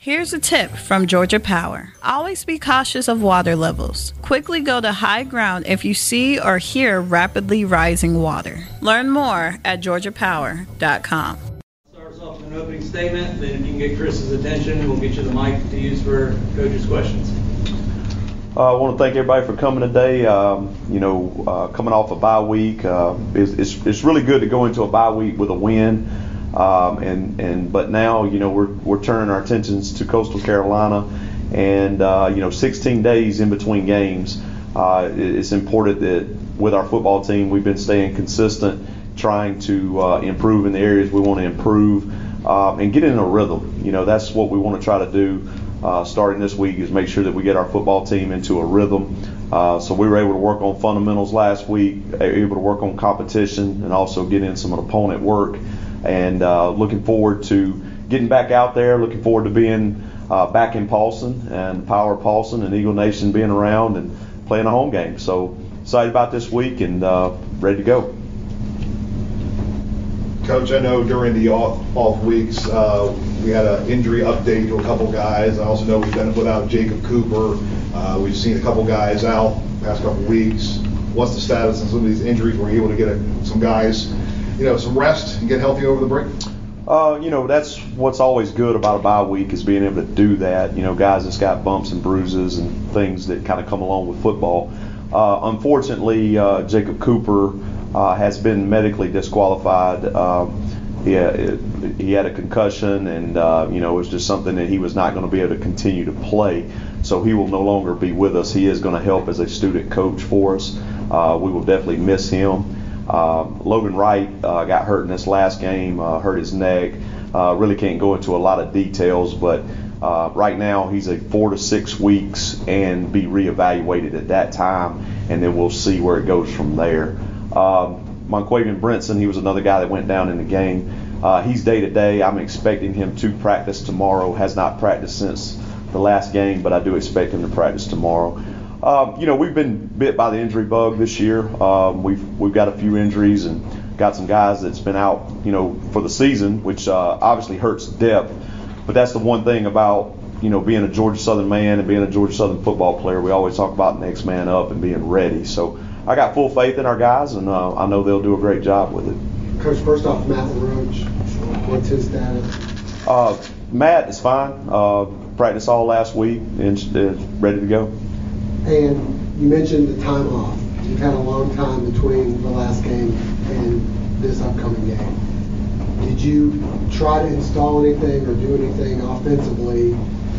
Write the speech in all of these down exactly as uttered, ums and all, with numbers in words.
Here's a tip from Georgia Power. Always be cautious of water levels. Quickly go to high ground if you see or hear rapidly rising water. Learn more at georgia power dot com. Starts off with an opening statement, then if you can get Chris's attention, we'll get you the mic to use for coach's questions. Uh, I want to thank everybody for coming today. Um, you know, uh, coming off a bye week, uh, it's, it's, it's really good to go into a bye week with a win. Um, and, and but now, you know, we're we're turning our attentions to Coastal Carolina, and uh, you know, sixteen days in between games. Uh, it's important that with our football team, we've been staying consistent, trying to uh, improve in the areas we want to improve, uh, and get in a rhythm. You know, that's what we want to try to do. Uh, starting this week is make sure that we get our football team into a rhythm. Uh, so we were able to work on fundamentals last week, able to work on competition, and also get in some opponent work. And uh, looking forward to getting back out there, looking forward to being uh, back in Paulson and Power Paulson and Eagle Nation being around and playing a home game. So excited about this week and uh, ready to go. Coach, I know during the off, off weeks uh, we had an injury update to a couple guys. I also know we've been without Jacob Cooper. Uh, we've seen a couple guys out the past couple weeks. What's the status of some of these injuries? Were you able to get a, some guys you know, some rest and get healthy over the break? Uh, you know, that's what's always good about a bye week is being able to do that. You know, guys that's got bumps and bruises and things that kind of come along with football. Uh, unfortunately, uh, Jacob Cooper uh, has been medically disqualified. Um, yeah, it, he had a concussion, and uh, you know, it was just something that he was not going to be able to continue to play. So he will no longer be with us. He is going to help as a student coach for us. Uh, we will definitely miss him. Uh, Logan Wright uh, got hurt in this last game, uh, hurt his neck. Uh, really can't go into a lot of details, but uh, right now he's a four to six weeks and be reevaluated at that time, and then we'll see where it goes from there. Um, Monquavian Brinson, he was another guy that went down in the game. Uh, he's day to day. I'm expecting him to practice tomorrow. Has not practiced since the last game, but I do expect him to practice tomorrow. Um, you know, we've been bit by the injury bug this year. Um, we've we've got a few injuries and got some guys that's been out, you know, for the season, which uh, obviously hurts depth. But that's the one thing about, you know, being a Georgia Southern man and being a Georgia Southern football player. We always talk about next man up and being ready. So I got full faith in our guys, and uh, I know they'll do a great job with it. Coach, first off, Matt LaRoche, what's his status? Uh, Matt is fine. Uh, practiced all last week and uh, ready to go. And you mentioned the time off. You've had a long time between the last game and this upcoming game. Did you try to install anything or do anything offensively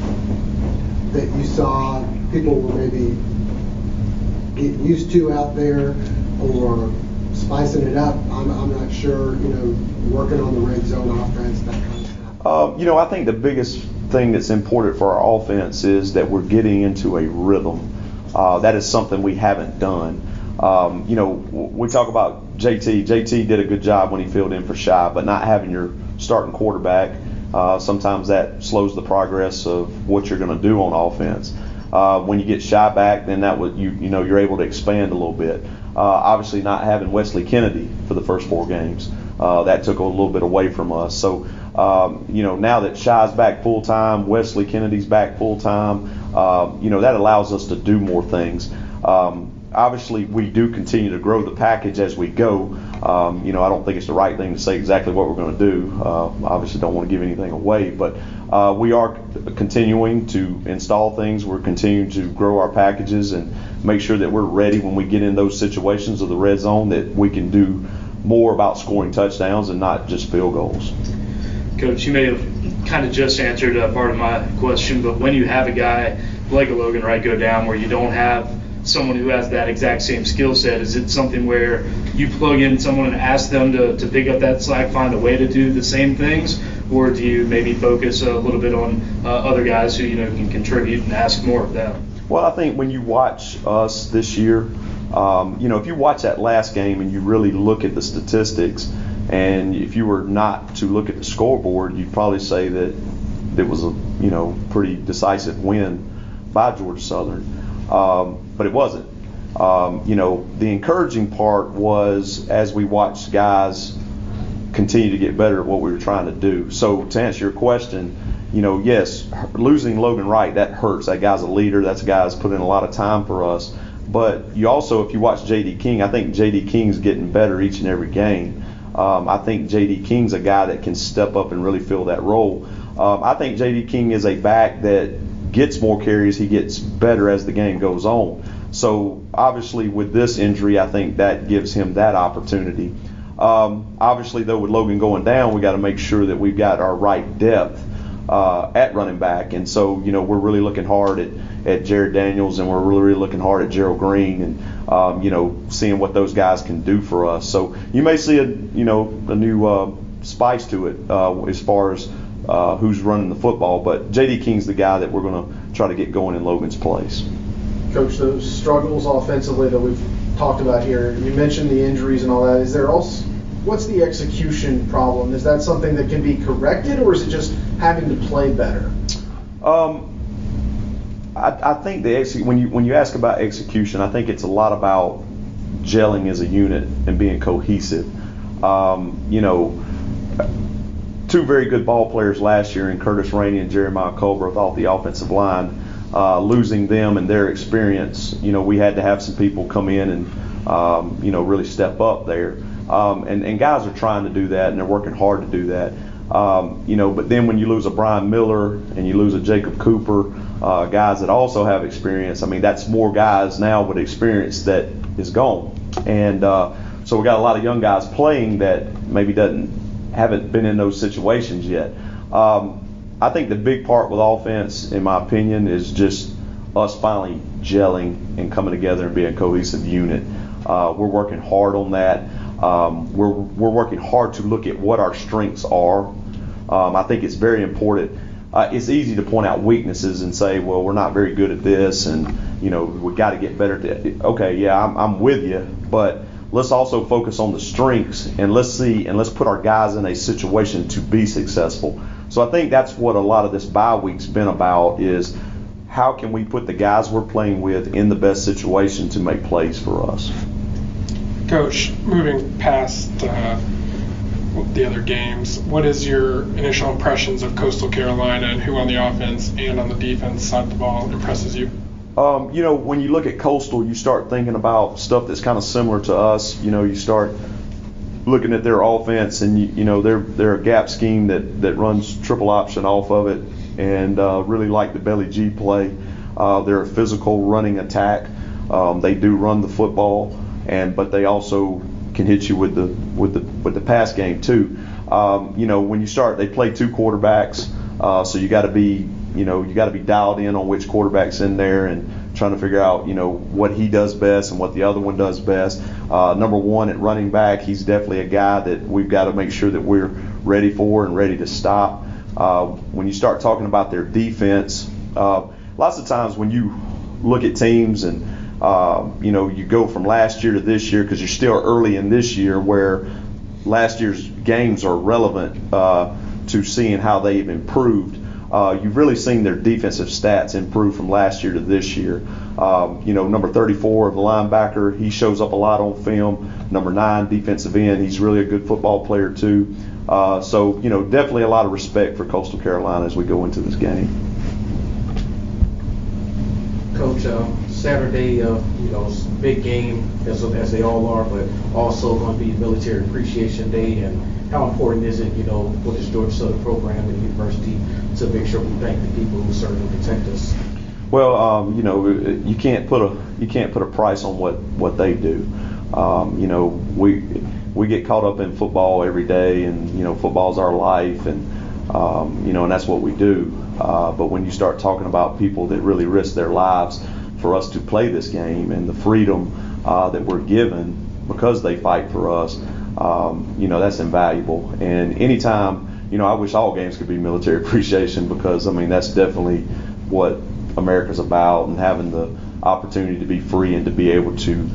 that you saw people were maybe getting used to out there, or spicing it up? I'm, I'm not sure, you know, working on the red zone offense, that kind of stuff. Uh, you know, I think the biggest thing that's important for our offense is that we're getting into a rhythm. Uh, that is something we haven't done. Um, you know, we talk about J T. J T did a good job when he filled in for Shy, but not having your starting quarterback, uh, sometimes that slows the progress of what you're going to do on offense. Uh, when you get Shy back, then that would you you know you're able to expand a little bit. Uh, obviously, not having Wesley Kennedy for the first four games, uh, that took a little bit away from us. So. Um, you know, now that Shy's back full time, Wesley Kennedy's back full time, uh, you know, that allows us to do more things. Um, obviously, we do continue to grow the package as we go. Um, you know, I don't think it's the right thing to say exactly what we're going to do. Uh, obviously, don't want to give anything away, but uh, we are continuing to install things. We're continuing to grow our packages and make sure that we're ready when we get in those situations of the red zone, that we can do more about scoring touchdowns and not just field goals. Coach, you may have kind of just answered uh, part of my question, but when you have a guy like a Logan Wright go down where you don't have someone who has that exact same skill set, is it something where you plug in someone and ask them to, to pick up that slack, find a way to do the same things, or do you maybe focus a little bit on uh, other guys who, you know, can contribute and ask more of them? Well, I think when you watch us this year, um, you know, if you watch that last game and you really look at the statistics, and if you were not to look at the scoreboard, you'd probably say that it was a, you know, pretty decisive win by Georgia Southern. Um, but it wasn't. Um, you know, the encouraging part was as we watched guys continue to get better at what we were trying to do. So to answer your question, you know, yes, losing Logan Wright, that hurts. That guy's a leader. That's a guy that's put in a lot of time for us. But you also, if you watch J D. King, I think J D. King's getting better each and every game. Um, I think J D. King's a guy that can step up and really fill that role. Um, I think J D. King is a back that gets more carries. He gets better as the game goes on. So obviously with this injury, I think that gives him that opportunity. Um, obviously, though, with Logan going down, we got to make sure that we've got our right depth uh, at running back. And so, you know, we're really looking hard at, at Jared Daniels, and we're really, really looking hard at Gerald Green, and um, you know, seeing what those guys can do for us. So you may see a you know a new uh, spice to it uh, as far as uh, who's running the football. But J D. King's the guy that we're going to try to get going in Logan's place. Coach, those struggles offensively that we've talked about here, you mentioned the injuries and all that. Is there also, what's the execution problem? Is that something that can be corrected, or is it just having to play better? Um, I, I think the ex- when you when you ask about execution, I think it's a lot about gelling as a unit and being cohesive. Um, you know, two very good ball players last year in Curtis Rainey and Jeremiah Colbert off the offensive line. Uh, losing them and their experience, you know, we had to have some people come in and, um, you know, really step up there. Um, and, and guys are trying to do that, and they're working hard to do that. Um, you know, but then when you lose a Brian Miller and you lose a Jacob Cooper, uh, guys that also have experience, I mean, that's more guys now with experience that is gone. And uh, so we got a lot of young guys playing that maybe doesn't haven't been in those situations yet. Um, I think the big part with offense, in my opinion, is just us finally gelling and coming together and being a cohesive unit. Uh, we're working hard on that. Um, we're we're working hard to look at what our strengths are. Um, I think it's very important. Uh, it's easy to point out weaknesses and say, well, we're not very good at this, and you know we got to get better at it. Okay, yeah, I'm, I'm with you, but let's also focus on the strengths, and let's see and let's put our guys in a situation to be successful. So I think that's what a lot of this bye week's been about, is how can we put the guys we're playing with in the best situation to make plays for us. Coach, moving past uh, the other games, what is your initial impressions of Coastal Carolina, and who on the offense and on the defense side of the ball impresses you? Um, you know, when you look at Coastal, you start thinking about stuff that's kind of similar to us. You know, you start looking at their offense, and you, you know they're they're a gap scheme that, that runs triple option off of it, and uh, really like the belly G play. Uh, they're a physical running attack. Um, they do run the football, and but they also can hit you with the with the with the pass game too. Um, you know, when you start, they play two quarterbacks, uh, so you got to be you know you got to be dialed in on which quarterback's in there, and trying to figure out, you know, what he does best and what the other one does best. Uh, number one at running back, he's definitely a guy that we've got to make sure that we're ready for and ready to stop. Uh, when you start talking about their defense, uh, lots of times when you look at teams and, uh, you know, you go from last year to this year, because you're still early in this year where last year's games are relevant uh, to seeing how they've improved. Uh, you've really seen their defensive stats improve from last year to this year. Um, you know, number thirty-four of the linebacker, he shows up a lot on film. Number nine, defensive end, he's really a good football player too. Uh, so, you know, definitely a lot of respect for Coastal Carolina as we go into this game. Coach, uh, Saturday, uh, you know, it's a big game, as, as they all are, but also going to be Military Appreciation Day. And how important is it, you know, with this Georgia Southern program and university to make sure we thank the people who serve and protect us? Well, um, you know, you can't put a you can't put a price on what, what they do. Um, you know, we we get caught up in football every day, and you know, football's our life, and um, you know, and that's what we do. Uh, but when you start talking about people that really risk their lives for us to play this game, and the freedom uh, that we're given because they fight for us, um, you know, that's invaluable. And anytime, you know, I wish all games could be military appreciation, because I mean that's definitely what America's about, and having the opportunity to be free and to be able to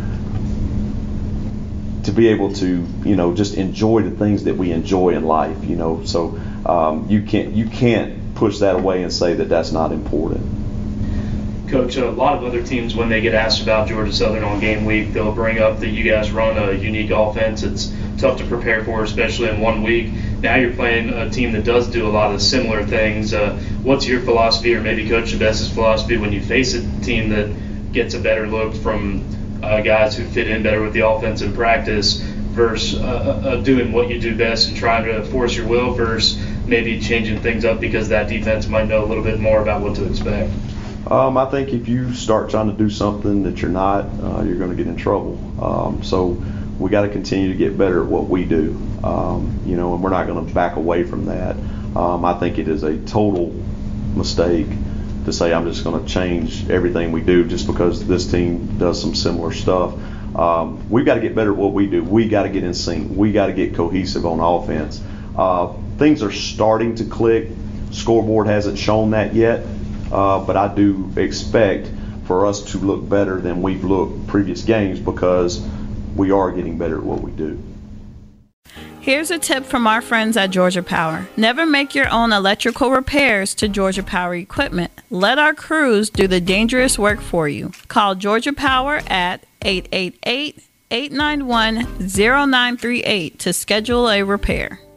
to be able to you know just enjoy the things that we enjoy in life, you know. So um, you can't you can't push that away and say that that's not important. Coach, a lot of other teams, when they get asked about Georgia Southern on game week, they'll bring up that you guys run a unique offense. It's tough to prepare for, especially in one week. Now you're playing a team that does do a lot of similar things. Uh, what's your philosophy, or maybe Coach DeBeste's philosophy, when you face a team that gets a better look from uh, guys who fit in better with the offense in practice versus uh, uh, doing what you do best and trying to force your will versus maybe changing things up because that defense might know a little bit more about what to expect? Um, I think if you start trying to do something that you're not, uh, you're going to get in trouble. Um, so we got to continue to get better at what we do, um, you know, and we're not going to back away from that. Um, I think it is a total mistake to say I'm just going to change everything we do just because this team does some similar stuff. Um, we've got to get better at what we do. We got to get in sync. We got to get cohesive on offense. Uh, things are starting to click. Scoreboard hasn't shown that yet. Uh, but I do expect for us to look better than we've looked previous games because we are getting better at what we do. Here's a tip from our friends at Georgia Power. Never make your own electrical repairs to Georgia Power equipment. Let our crews do the dangerous work for you. Call Georgia Power at eight eight eight, eight nine one, zero nine three eight to schedule a repair.